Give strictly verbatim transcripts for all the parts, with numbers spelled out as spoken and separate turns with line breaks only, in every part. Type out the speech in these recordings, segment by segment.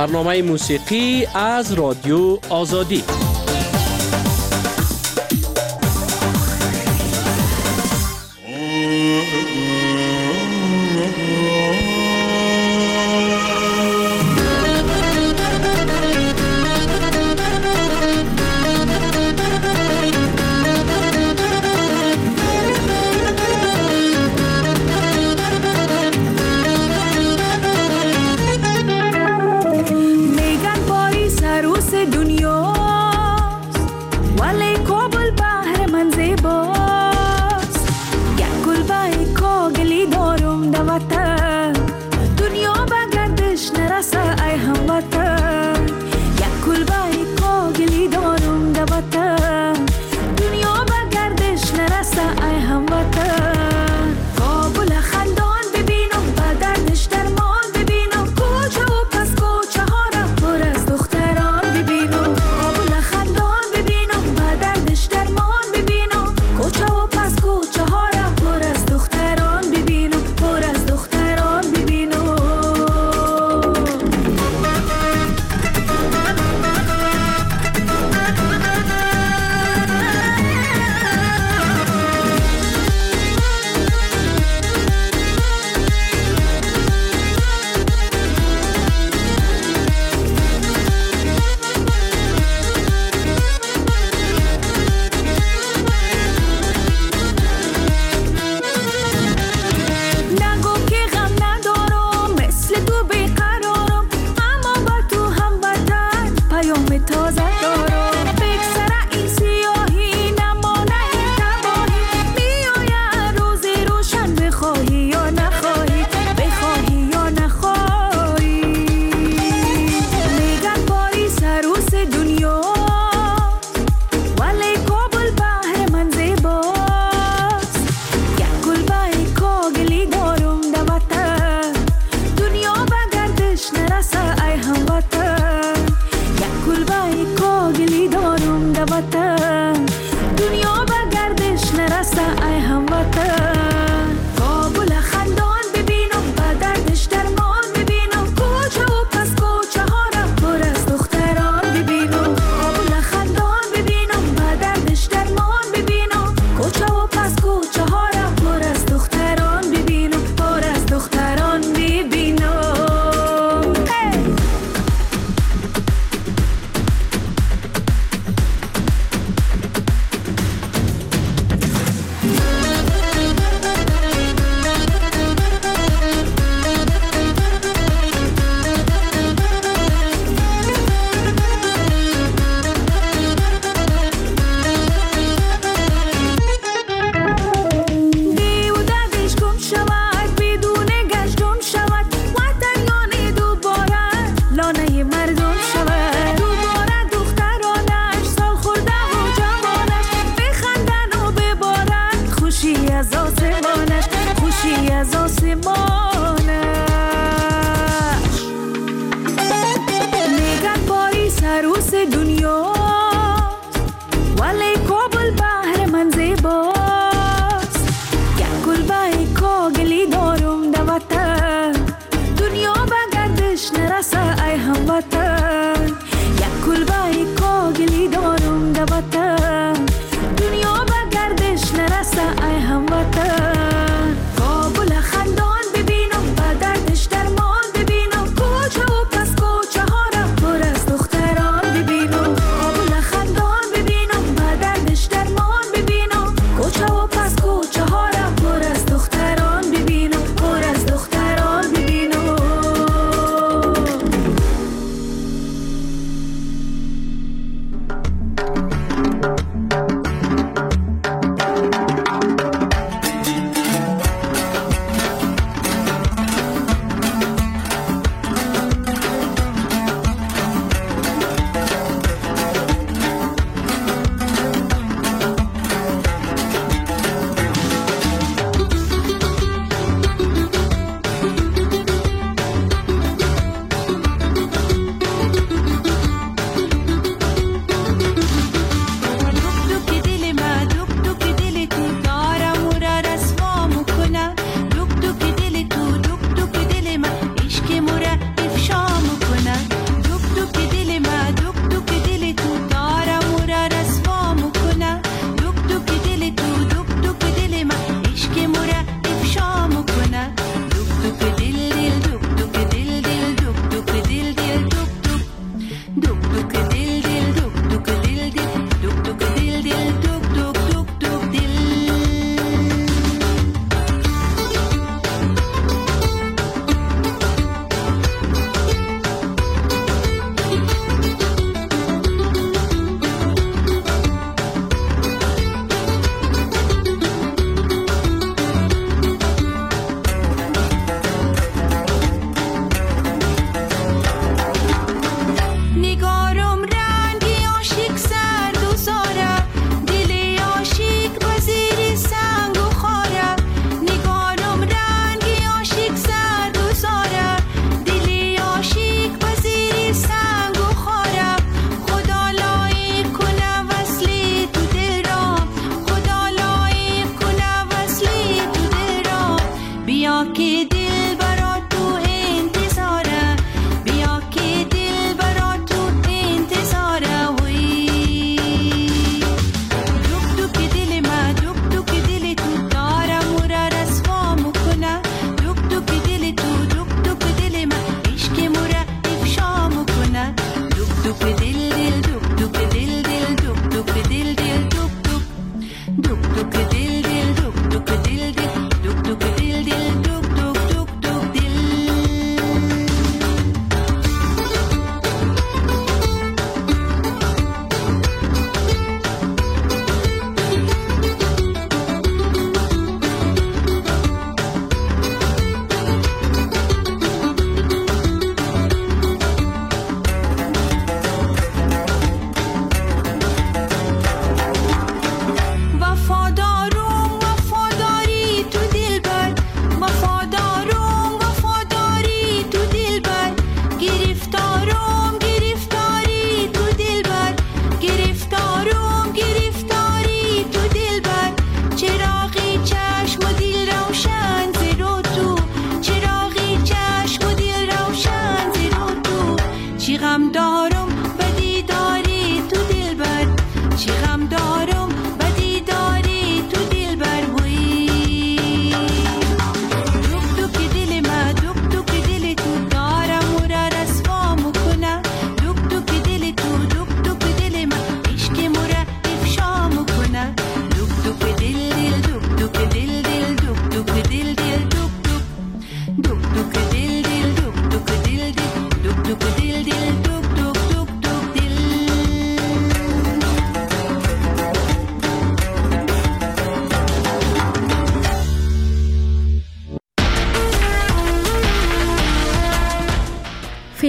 برنامه موسیقی از رادیو آزادی.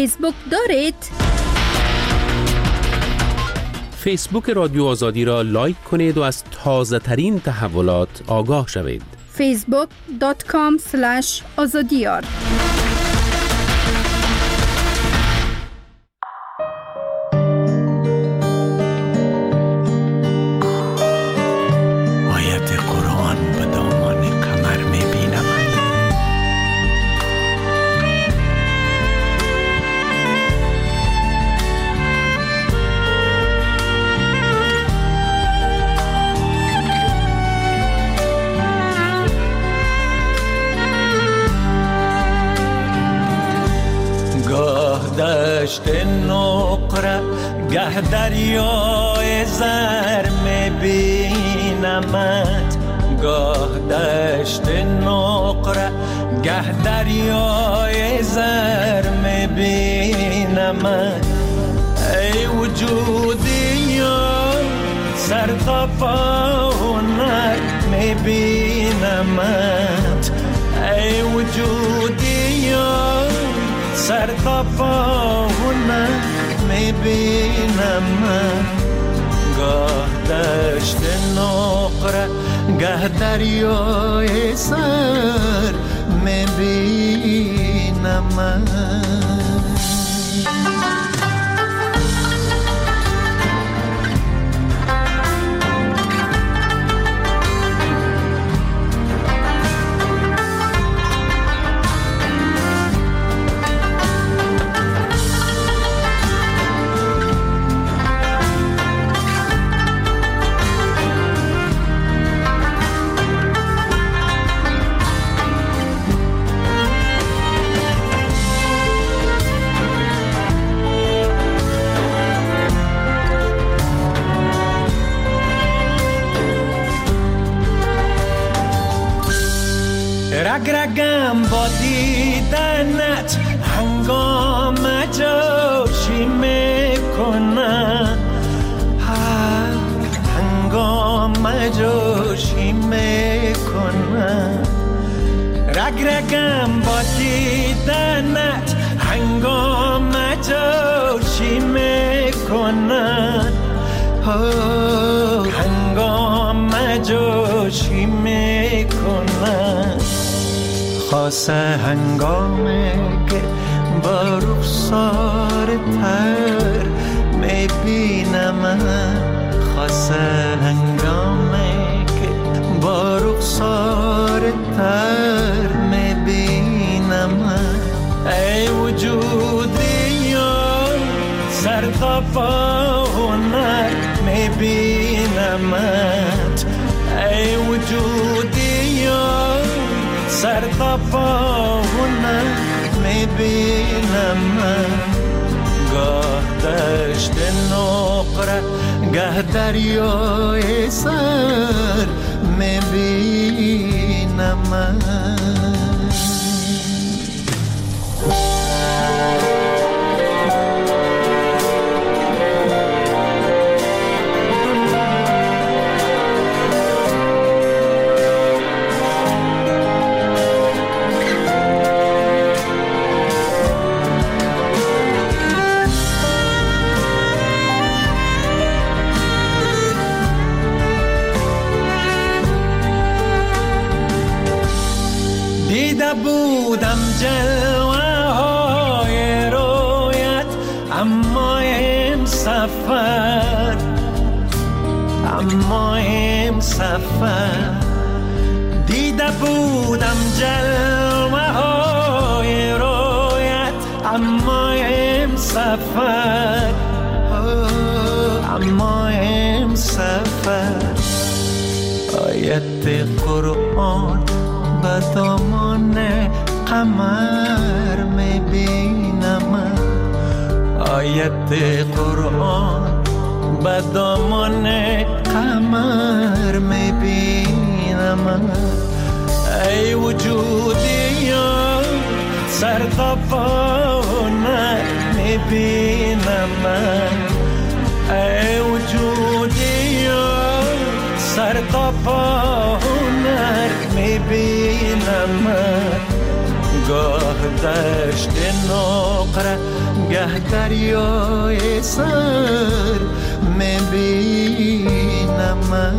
فیسبوک دارید؟
فیسبوک رادیو آزادی را لایک کنید و از تازه ترین تحولات آگاه شوید.
فیسبوک دات کام اسلش آزادیار.
آیت قرآن به دامان کمر میبینم. گاه دشت نقره گه دریای زر میبینمت، گاه دشت نقره گه دریای زر میبینمت. ای وجودی سر تا پا هنر میبینمت، ای وجودی سر تا پا هنر میبینمت. گاه دشت نقره گه دریای سر میبینمت. رگ رگم با دیدنت هنگام جوشی میکنم، هنگام جوشی میکنم. رگ رگم با دیدنت هنگام جوشی میکنم، هنگام جوشی میکنم. خاصه هنگامی که با رخسار تر میبینم، خاصه هنگامی که با رخسار تر میبینم. ای وجودی سر تا پا هنر میبینمت، ای وجودی سر تا پا هنر میبینمت. گاه دشت نقره گه دریای سر میبینمت. دیده بودم جلوه های رویت، اما این سفر اما این سفر. دیده بودم جلوه های رویت، اما این سفر اما این سفر. آیت قرآن به دامان قمر میبینم، آیت قرآن به دامان قمر میبینم. ای وجودی سر تا پا هنر میبینم، ای وجودی سر تا پا هنر میبینم. گاه دشت نقره ناگه دریای سر میبینم من.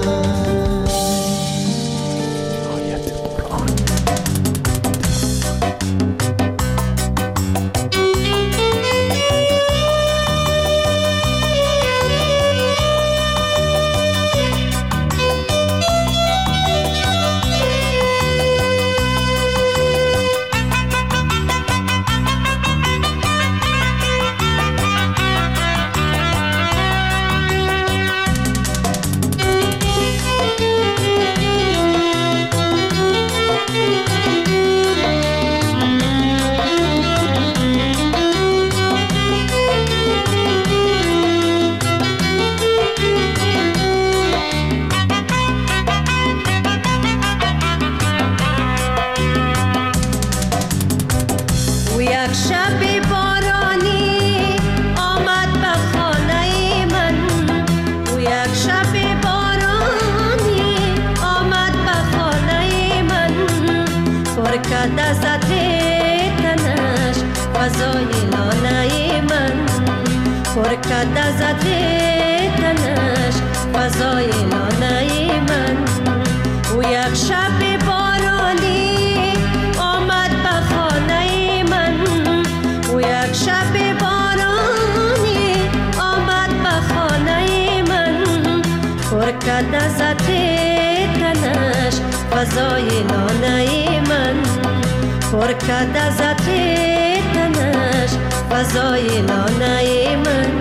فضای لانه من پر کرد از عطر تنش، فضای لانه من.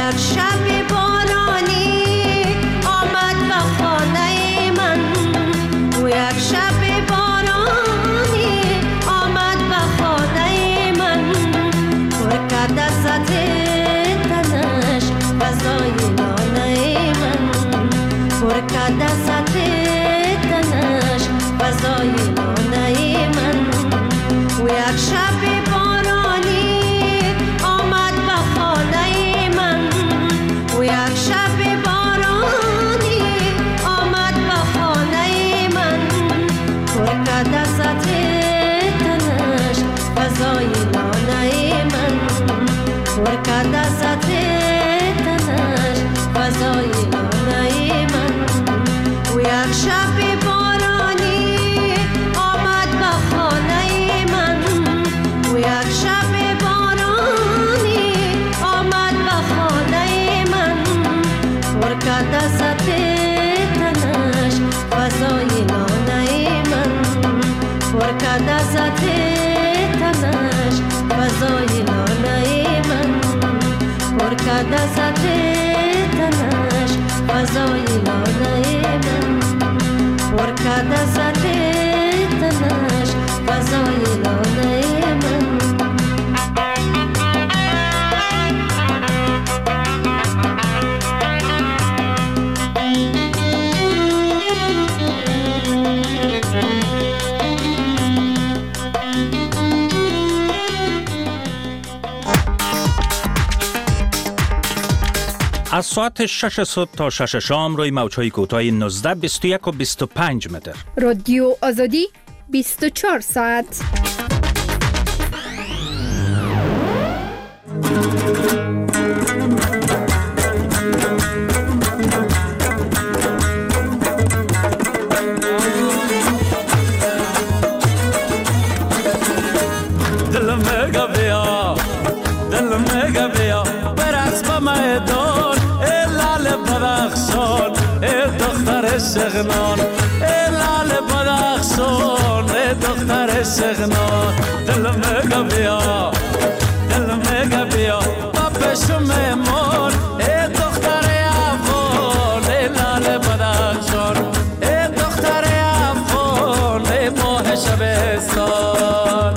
یک شب بارانی آمد به خانه من، او یک شب بارانی آمد به خانه من، پر کرد از تنش فضای لانه من، پر کرد از تنش فضای لانه من. او یک شب بارانی آمد به خانه من، او یک شب بارانی آمد به خانه من، پر کرد از تنش فضای لانه من، پر کرد از تنش فضای لانه من. او یک شب بارانی آمد به خانه من، او یک شب بارانی آمد به خانه من، پر کرد از تنش فضای لانه من، پر کرد از تنش فضای لانه من، پر کرد از تنش فضای لانه من، پر کرد از تنش فضای لانه من.
از ساعت شش صبح تا شش شام روی موج‌های کوتاه نوزده، بیست و یک و بیست و پنج متر.
رادیو آزادی بیست و چهار ساعت.
دل مگا بیا، دل مگا بیا، برقص با میدان، ای لال بدخشان، ای دختر شغنان، ای لال بدخشان، ای دختر شغنان. دل مگا بیا، دل مگا بیا، با پشم میمون، ای دختر افغان، ای لال بدخشان، ای دختر افغان، ای ماه شبستان.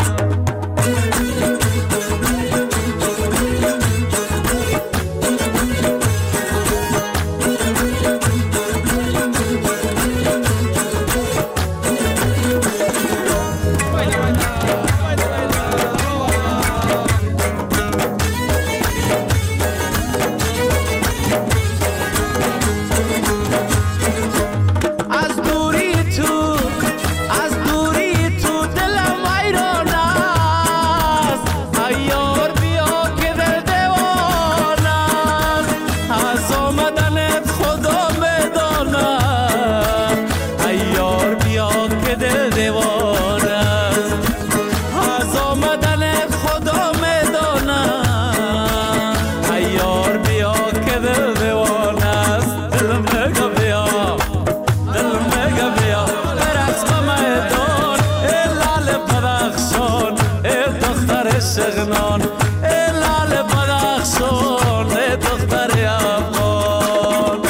شغنان ای لال بدخشان ای دختر افغان.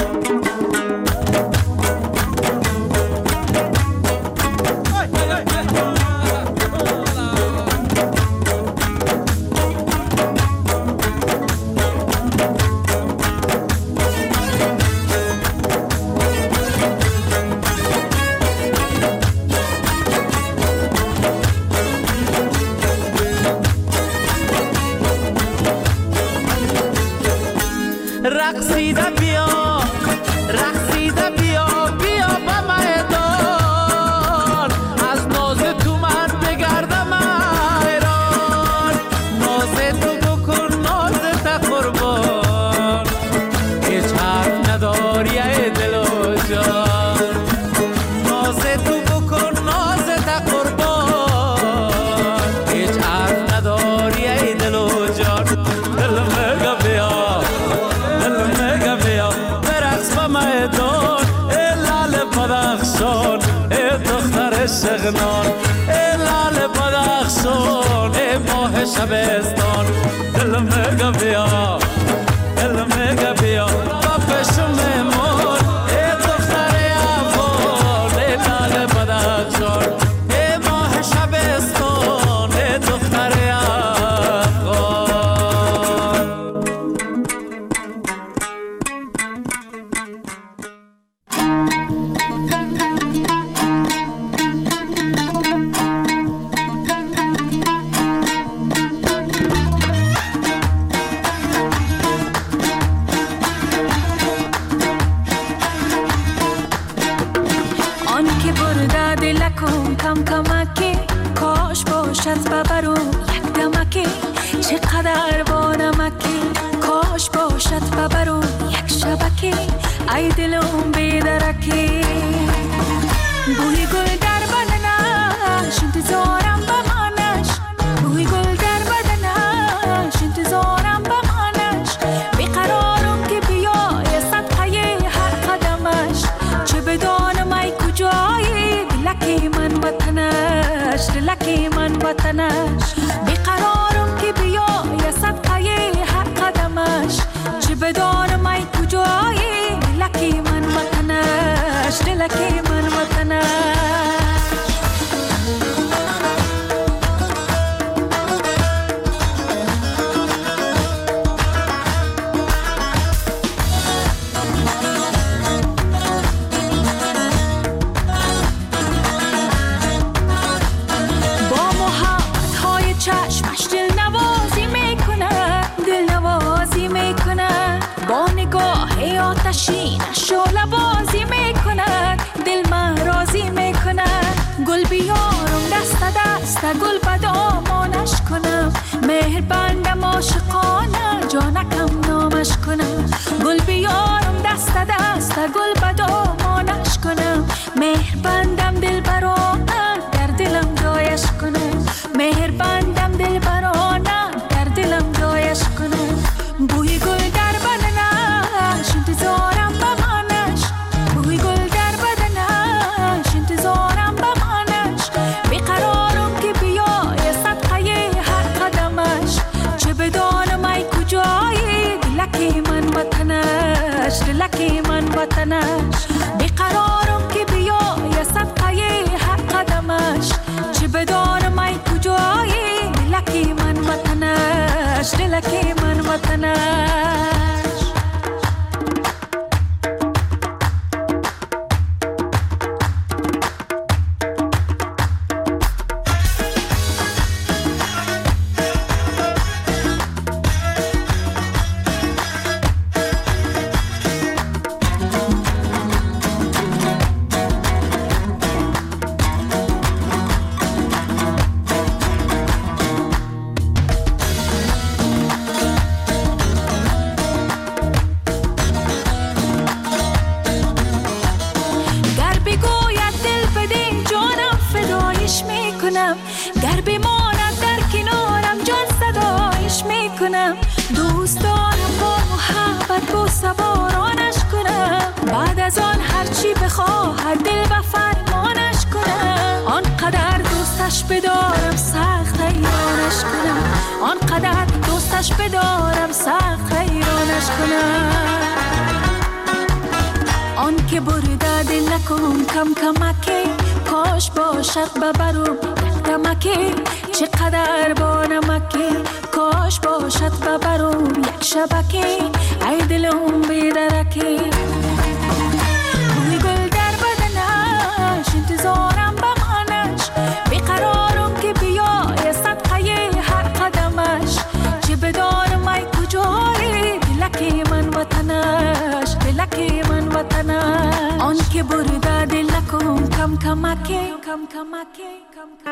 رقصیده بیا رقصیده بیا بیا به میدان، از ناز تو من بگردم حیران، ناز تو بکن ناز تا قربان، هیچ حرف نداری ای دل و جان، ناز تو بکن ناز تا قربان، هیچ حرف نداری ای دل و جان. دل مگا بیا میدان ای لال بدخشان ای دختر شغنان، ای لال بدخشان ای ماه شبستان. دل مگا بیا دل مگا
ببرم یک شبکه ای دلم بیدرکه بوی گل در بدنش انتظارم بمانش بوی گل در بدنش انتظارم بمانش بیقرارم که بیای صدقه هر قدمش چه بدانم ای کجایی دلکی من وطنش دلکی من وطنش بیقرارم که بیای صدقه هر قدمش چه بدانم ای کجایی دلکی من وطنش دلکی من وطنش چشمش دل نوازی میکنه دل نوازی میکنه با نگاه آتشینش شعله بازی میکنه دل من راضی میکنه گل بیارم دست دست گل به دامانش کنم مهر بندم عاشقانه جانکم نامش کنم گل بیارم دست دست گل به دامانش کنم مهر بندم دل برانه در دلم جایش کنم مهر بندم دل برانه در دلم جایش کنم بوی گل در بدنش انتظارم بمانش بوی گل در بدنش انتظارم بمانش بیقرارم که بیای صدقه هر قدمش چه بدانم ای کجایی دلکی من وطنش دلکی من وطنش بیقرارم که بیای صدقه هر قدمش چه بدانم ای کجایی دلکی من وطنش دلکی من وطنش گر بماند در کنارم جان صدایش میکنم دوست دارم با محبت با سوارانش کنم بعد از آن هرچی بخواهد دل و فرمانش کنم آنقدر دوستش بدارم سخت حیرانش کنم آنقدر دوستش بدارم سخت حیرانش کنم آن که برده دل نکن کم کمکی کاش باشد ببرم دمکی چقدر با نمکی کاش باشد ببرم یک شبکی ای دلم بیدرکی بوی گل در بدنش انتظارم بمانش بیقرارم که بیای صدقه هر قدمش چه بدانم ای کجایی دلکی من وطنش دلکی من وطنش آن که برده دل نکن کم کمکی کم کمکی کم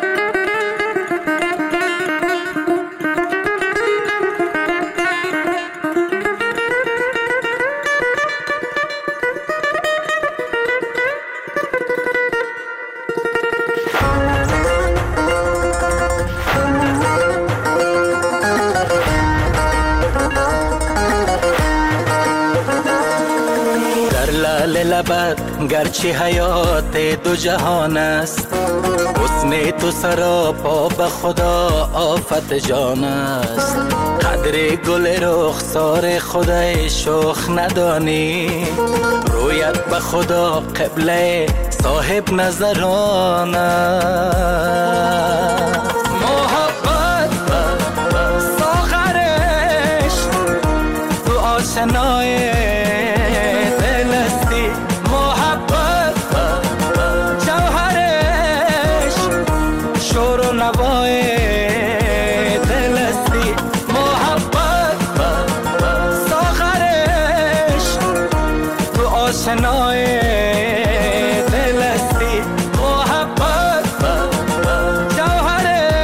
لبت گرچه حیات دو جهان است حسن تو سراپا به خدا آفت جان است قدر گل رخسار خدای شوخ ندانی رویت به خدا قبله صاحب نظران است محبت ساغرش تو آشنای آشنای دلستی محبت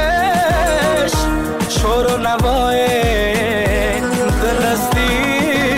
جوهرش شور و نوای دلستی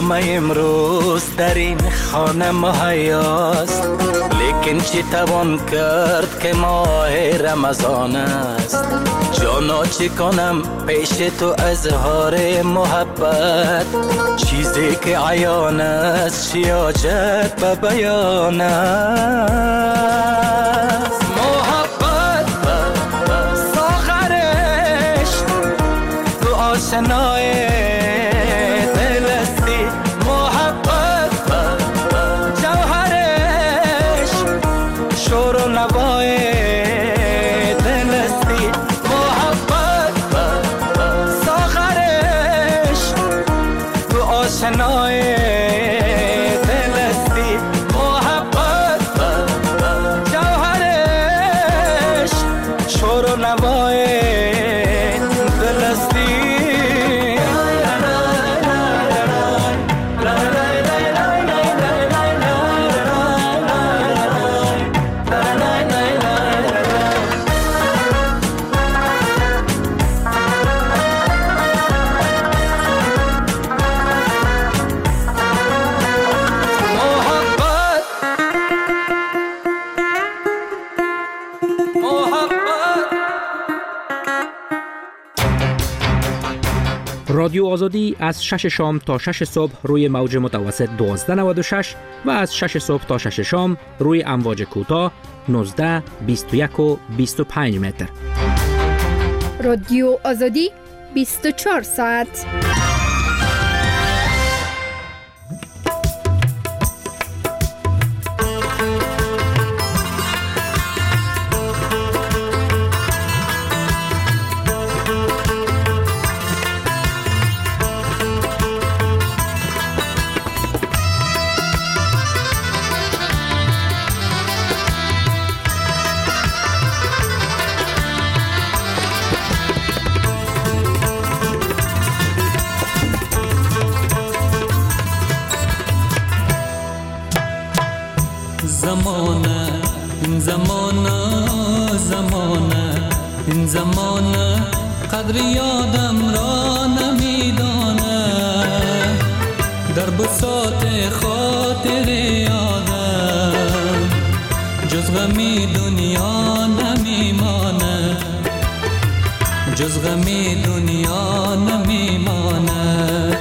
جام امروز در این خانه مهیاست، لیکن چی توان کرد که ماه رمضان است. جانا چی کنم پیش تو اظهار محبت، چیزی که عیان است چی حاجت به بیان است. محبت ساغرش تو آشنای دل استی، محبت جوهرش شور و نوای دل استی، محبت ساغرش تو آشنای دل استی، محبت جوهرش شور و نوای دل استی.
رادیو آزادی از شش شام تا شش صبح روی موج متوسط دوازده نود و شش و از شش صبح تا شش شام روی امواج کوتاه نوزده، بیست و یک و بیست و پنج متر.
رادیو آزادی بیست و چهار ساعت.
زمانه این زمانه زمانه این زمانه قدر یادم را نمیدانه، در بساط خاطر یادم جز غمی دنیا نمیمانه، جز غمی دنیا نمیمانه.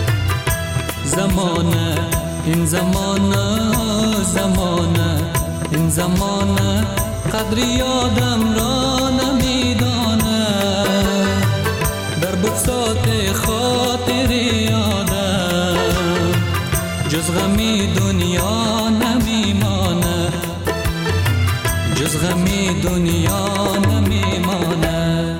زمانه این زمانه زمانه این زمانه قدر یادم را نمیدانه، در بساط خاطر یادم جز غمی دنیا نمیمانه، جز غمی دنیا نمیمانه.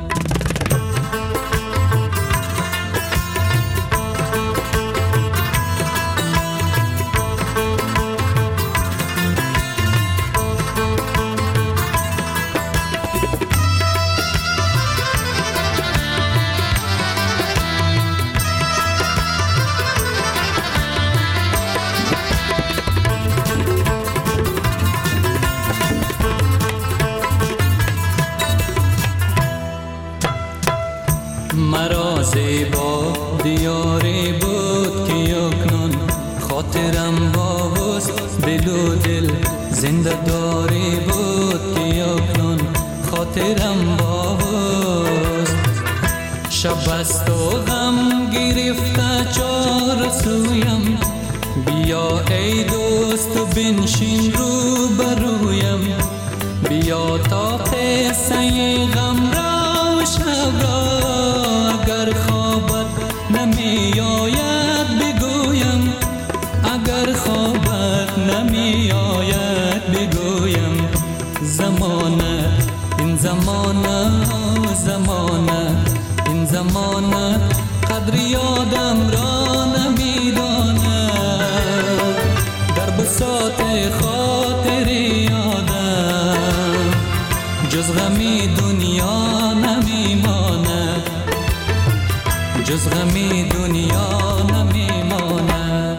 مرا زیبا دیاری بود که یکنون خاطرم با وست، دل و دل زنده داری بود که یکنون خاطرم با وست. شب است و غم گرفته چار سویم، بیا ای دوست و بنشین رو برویم، بیا تا قصه غم را و شب را اگر خوابت نمی آید بگویم، اگر خوابت نمی آید بگویم. زمانه این زمانه زمانه این زمانه قدر یادم را نمیدانه، در بساط خاطر یادم جز غمی دنیا نمیمانه، جز غمی دنیا نمیمانه.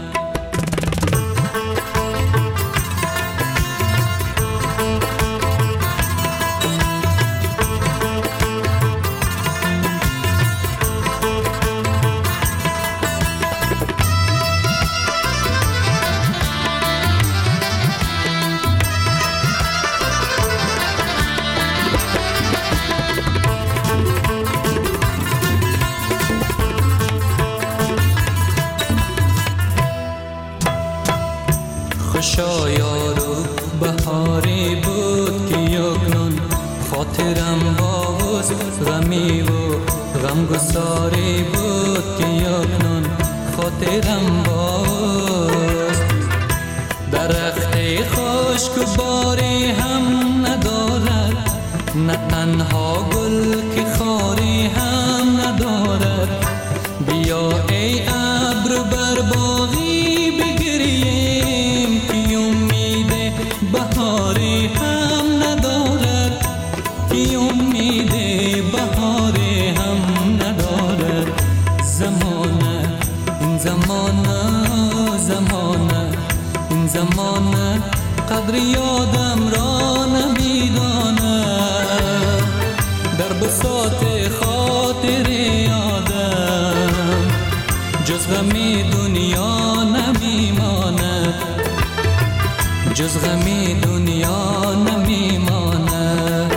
یارو بهاری بود که یکنون خاطرم باز غمی و غمگساری بود که یکنون خاطرم باز. درخت خشک و باری هم ندارد، نه تنها گل که خاری هم ندارد. بیا ای ابر بر باغی بگریم که امید بهاری هم ندارد، که امید بهاری هم ندارد. زمانه این زمانه زمانه این زمانه قدر یادم را نمیداند. در بساط خاطر یادم جز غمی دنیا نمیماند، جز غمی دنیا نمیماند.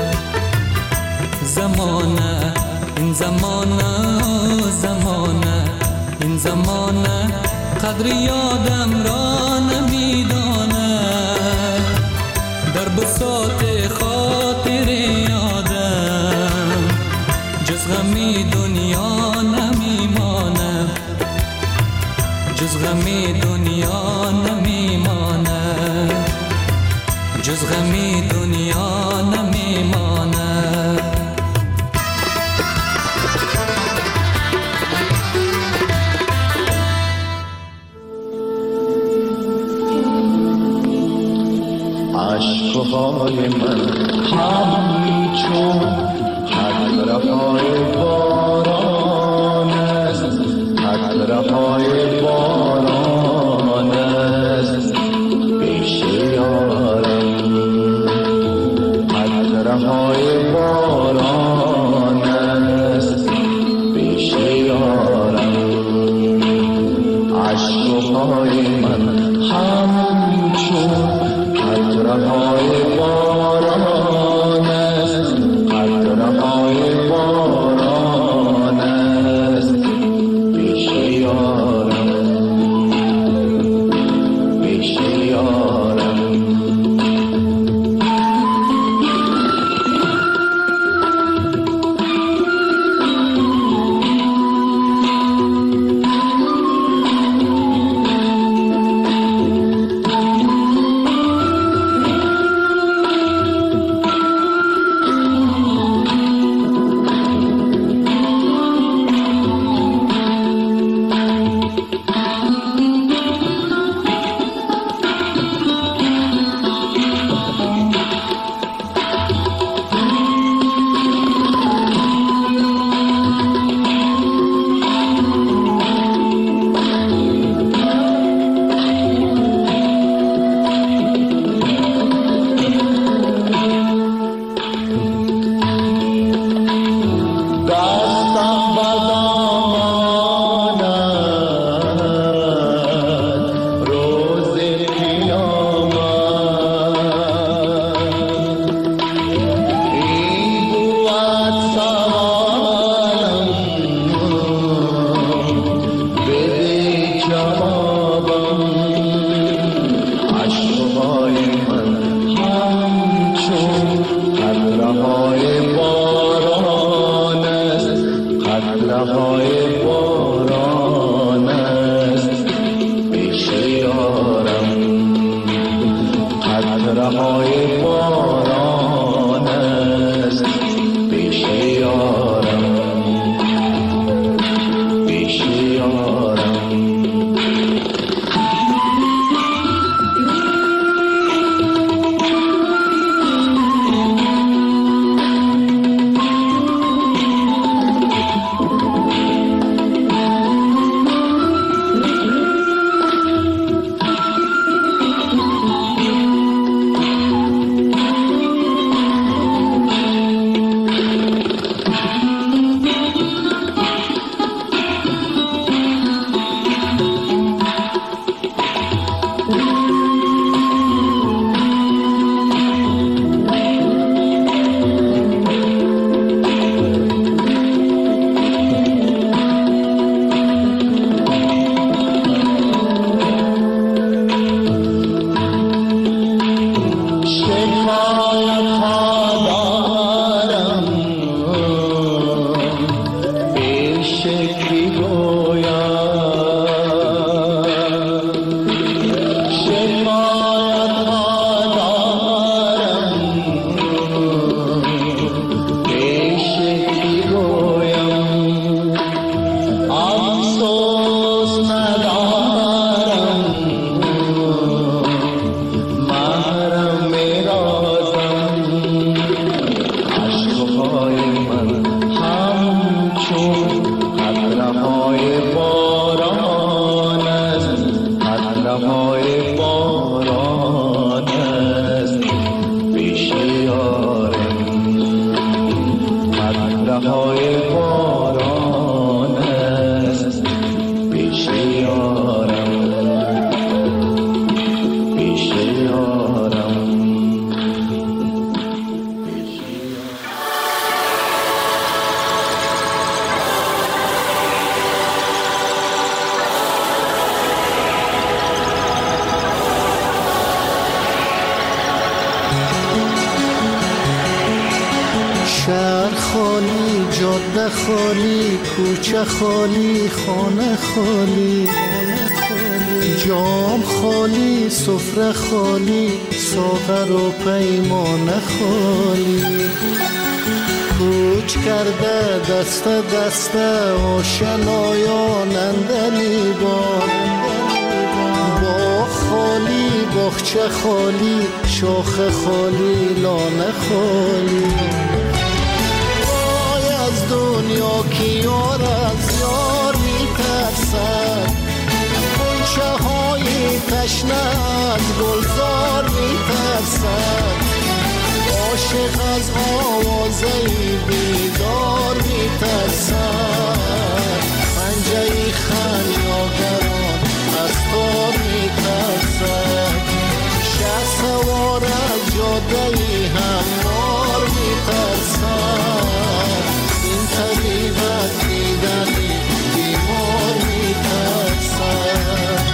زمانه این زمانه زمانه این زمانه قدر یادم را نمیداند. در بساط خاطر یادم جز غمی دنیا نمیماند، جز غمی دنیا نمیماند، جز غمی دنیا نمیماند.
عشقهای من همچون قطره‌های باران است، قطره‌های باران است پیش یارم. قطره‌های باران است پیش یارم. عشقهای من همچون قطره‌های باران است، قطره‌های باران است پیش یارم، پیش یارم.
جاده خالی، کوچه خالی، خانه خالی، جام خالی، سفره خالی، ساغر و پیمانه خالی. کوچ کرده دست دست آشنایان اندلی بار، باغ خالی، باغچه خالی، شاخ خالی، لانه خالی. وای از دنیا که یار از یار میترسد، غنچه های تشنه از گلزار میترسد، عاشق از آوازه بیدار میترسد، پنجه خمیازگران از تار میترسد، شه سوار از جاده هموار میترسد، این طبیب از دیدنی بیمار میترسد.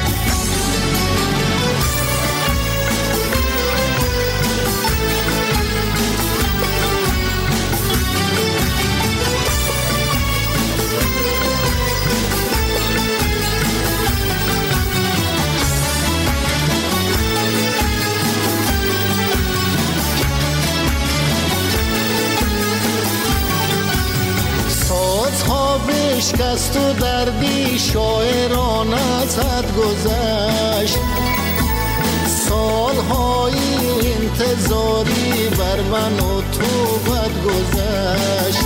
شکست و دردی شاعران از حد گذشت، سالهای انتظاری بر من و تو بد گذشت،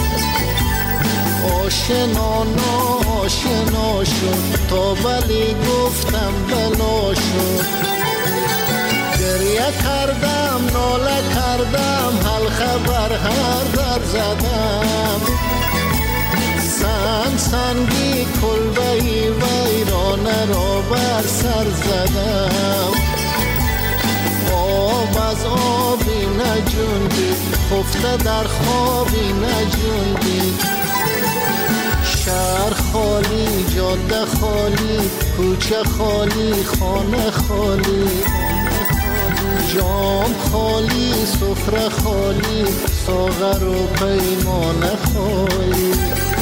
آشنا ناشنا شد تا ولی گفتم بلا شد، گریه کردم ناله کردم حلقه بر هر در زدم، سنگ سنگی کلبهی ویرانه را بر سر زدم، آب از آبی نجوندی خفته در خوابی نجوندی، شهر خالی، جاده خالی، کوچه خالی، خانه خالی، جام خالی، سفره خالی، ساغر و پیمانه خالی.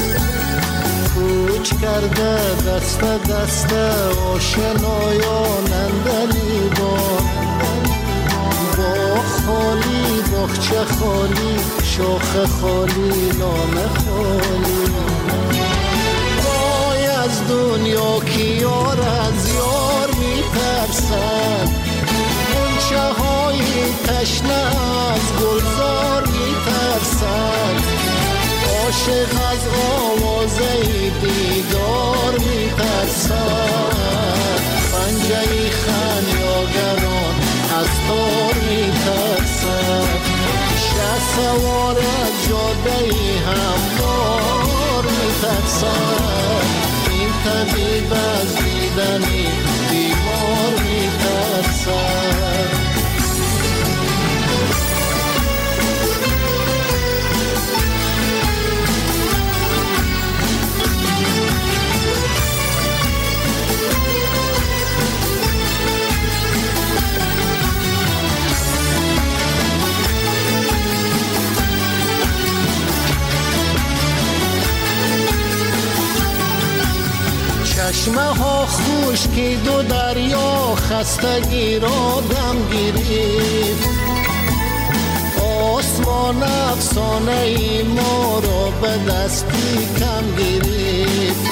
کوچ کرده دست دست آشنایان اندلی بار، باغ خالی، باغچه خالی، شاخ خالی، لانه خالی. وای از دنیا که یار از یار میترسد، غنچه های تشنه از گلزار میترسد، عاشق از آوازه دیدار میترسد، پنجه خمیازگران از تار میترسد، شه سوار از جاده هموار میترسد، این طبیب از دیدنی بیمار میترسد. چشمه ها خشکید و دریا خستگی را دم گرفت، آسمان افسانه ای ما را به دستی کم گرفت،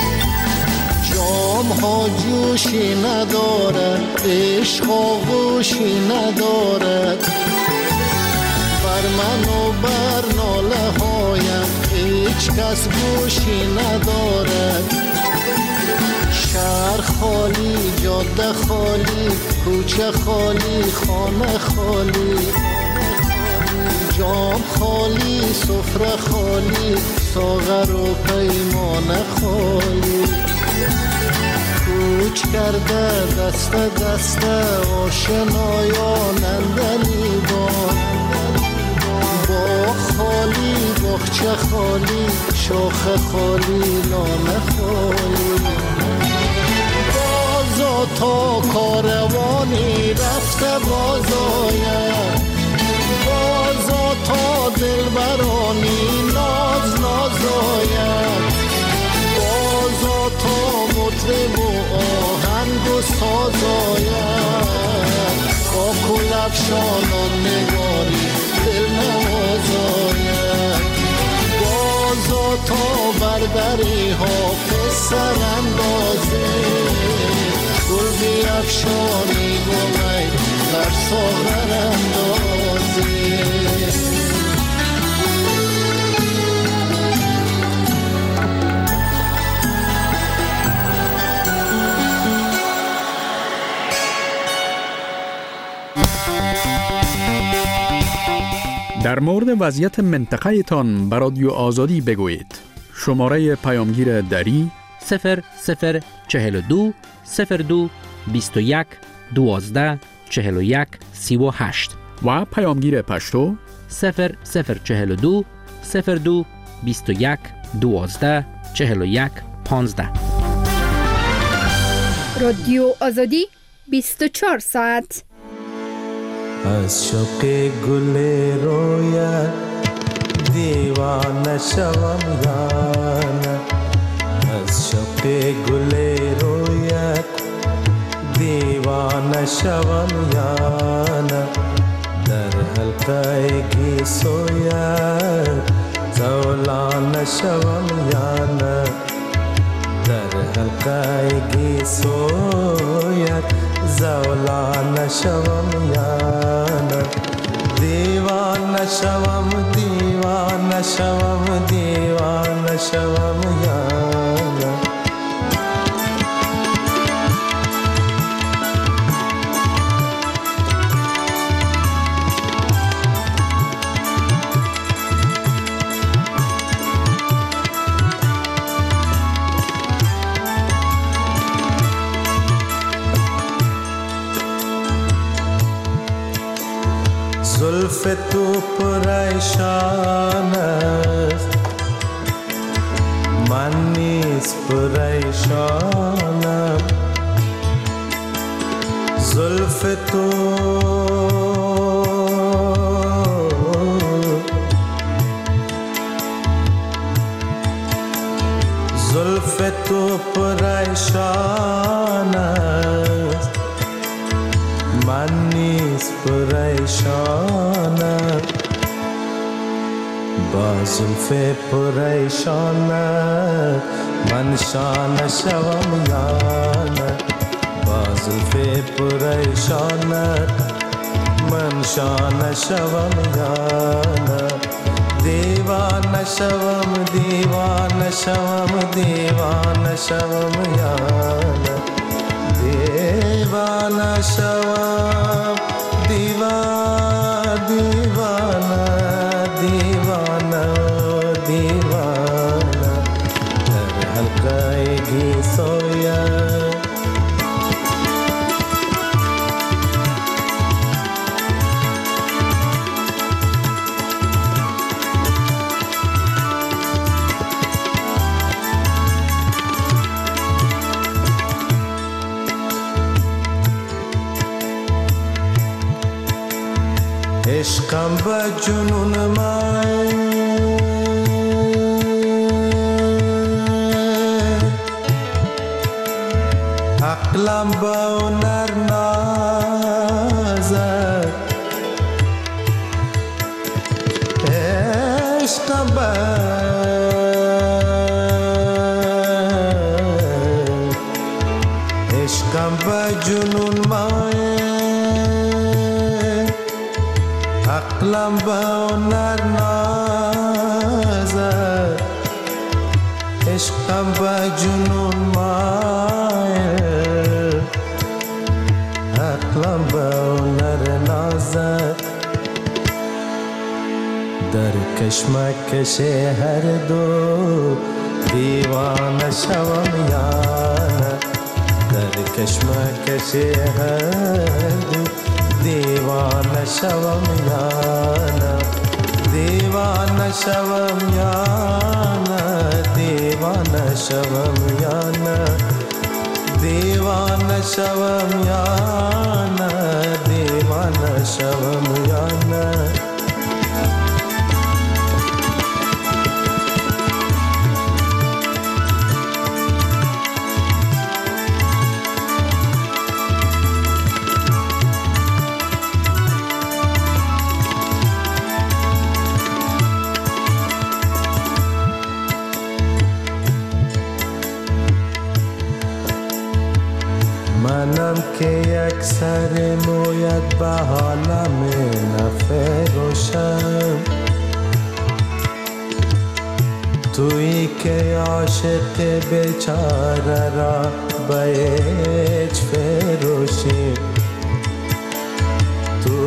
جام ها جوشی ندارد، عشق آغوشی ندارد، بر من و بر ناله هایم هیچ کس گوشی ندارد، شهر خالی، جاده خالی، کوچه خالی، خانه خالی، جام خالی، سفره خالی، ساغر و پیمانه خالی. کوچ کرده دست دست آشنایان اندلی بار، باغ خالی، باغچه خالی، شاخ خالی، لانه خالی. بازا تا کاروانی رفته باز آید، بازا تا دلبرانی ناز ناز دری حافظ سراندازه گل بیفشانی گلی در ساغر اندازه
در مورد وضعیت منطقه تان بر رادیو آزادی بگویید. شماره پیامگیر دری
صفر صفر چهل و دو صفر دو بیست و یک دوازده چهل و یک سی و هشت
و پیامگیر پشتو
صفر صفر چهل و دو صفر دو بیست و یک دوازده چهل و یک پانزده.
رادیو آزادی بیست و چهار ساعت.
از شوق گل رویت دیوانه شوم یانه از شوق گل رویت دیوانه شوم یانه در حلقه گیسویت زولانه شوم یانه در حلقه گیسویت زولانه شوم یانه دیوانه شوم دیوانه شوم دیوانه شوم یانه زلف تو پریشان است من نیز پریشانم زلف تو زلف تو پریشان است من نیز پریشانم با زلف پریشانم من شانه شوم یانه با زلف پریشانم من شانه شوم یانه دیوانه شوم دیوانه شوم دیوانه شوم یانه دیوانه شوم دیوانه دیوانه دیوانه دیوانه در حلقه گیسویت عشقم به جنون من عقلم به هنر نازد عشقم به عشقم به جنون من عقلم به هنر نازد عشقم به جنون مایل عقلم به هنر نازد در کشمکش هر دو دیوانه شوم یانه در کشمکش هر دو دیوانه شوم یانه دیوانه شوم یانه دیوانه شوم یانه دیوانه شوم یانه دیوانه شوم یانه
سر مویت به حالم نفروشم، تویی که عاشق بیچاره را به هیچ فروشی. تو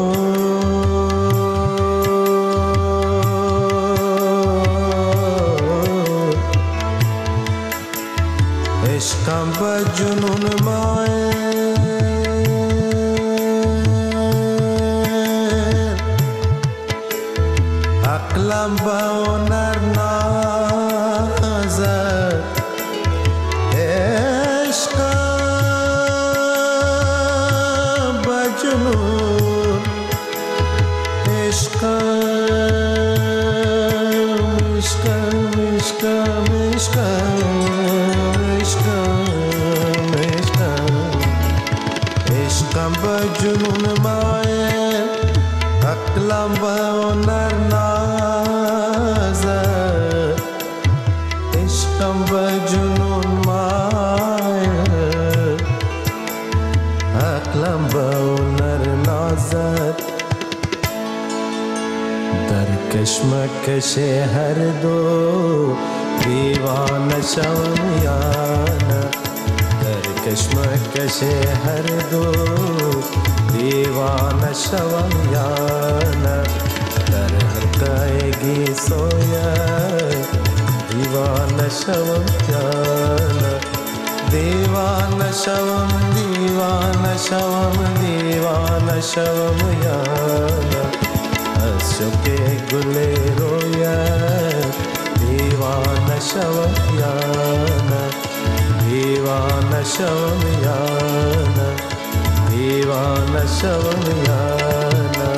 عشقم به جنون ماه، عقلم به هنر نازد، عشقم به جنون، عشقم عشقم عشقم عشقم عشقم به جنون مایه، عقلم به هنر نازد، عشقم به جنون مایه، عقلم به هنر نازد. در کشمکش هر دو دیوانه شوم یا نه، در کشمکش هر دو دیوانه شوم یا نه، در حلقه سویت دیوانه شوم یا نه، دیوانه شوم دیوانه شوم دیوانه شوم یا نه، از شوق گل رویت دیوانه شوم یا نه، دیوانه شوم یا نه، دیوانه شوم یا نه.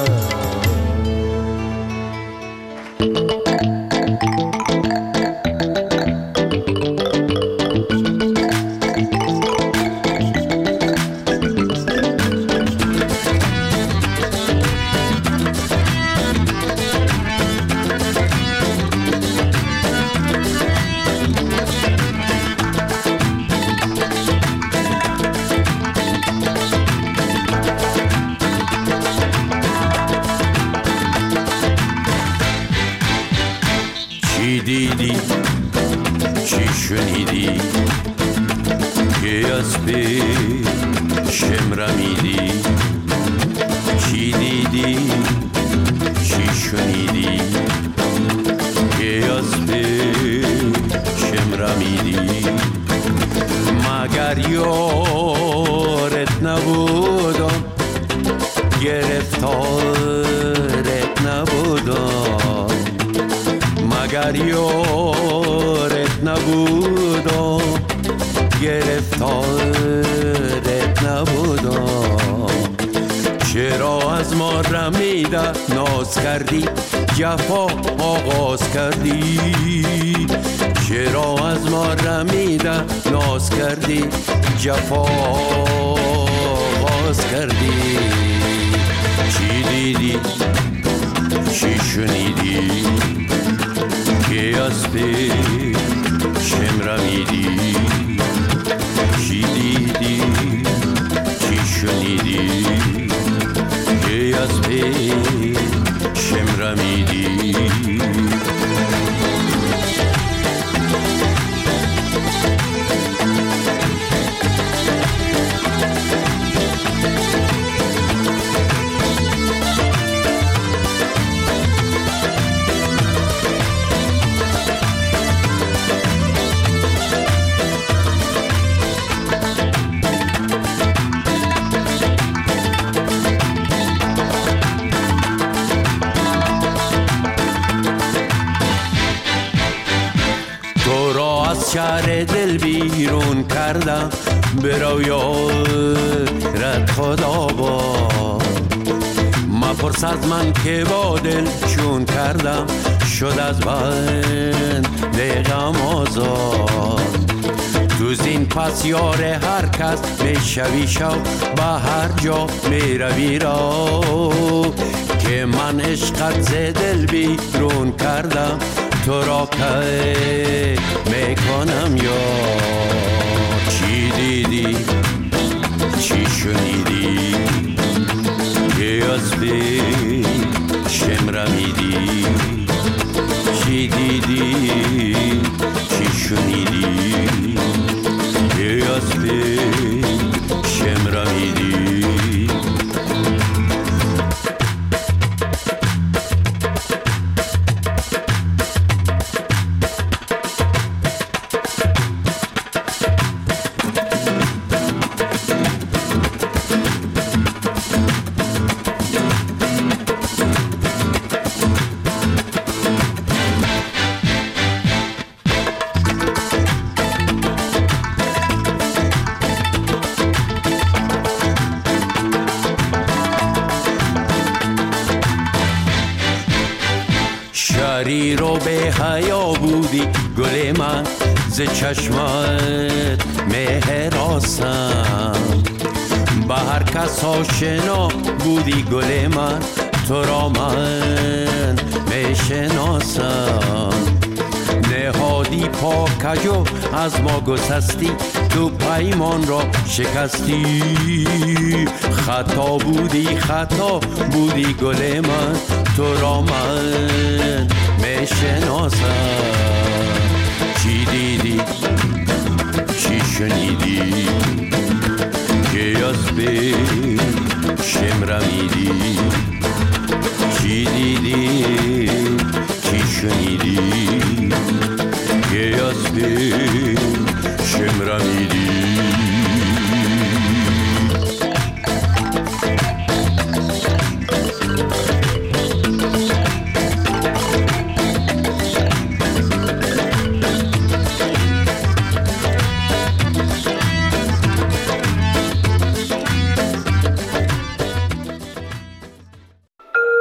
دیدی چی شنیدی که از پیشم رمیدی، چی دیدی چی شنیدی که از پیشم رمیدی، مگر یارت نبودم گرفتارت نبودم، مگر یارت نبودم گرفتارت نبودم، چرا از ما رمیده ناز کردی جفا آغاز کردی، چرا از ما رمیده ناز کردی جفا آغاز کردی، چی دیدی چی شنیدی که از پیشم رمیدی، چی دیدی چی شنیدی که از پیشم رمیدی. شهر دل بیرون کردم برو یارت خدا با، مپرس از من که با دل چون کردم شد از بند غم آزاد، تو زین پس یار هر کس میشوی شو به هر جا میروی را، که من عشقت ز دل بیرون کردم تو را که میکنم یا، چی دیدی چی شنیدی که از به شمرمیدی چی دیدی چی شنیدی که از به شمرمیدی شهری رو به حیا بودی گل من ز چشمت مهر آسم به هر کس آشنا بودی گل من تو را من میشناسم نهادی پاکجو از ما گسستی تو پیمان را شکستی خطا بودی خطا بودی گل من تو را من میشناسم چی دیدی چی شنیدی که از به شمرمیدی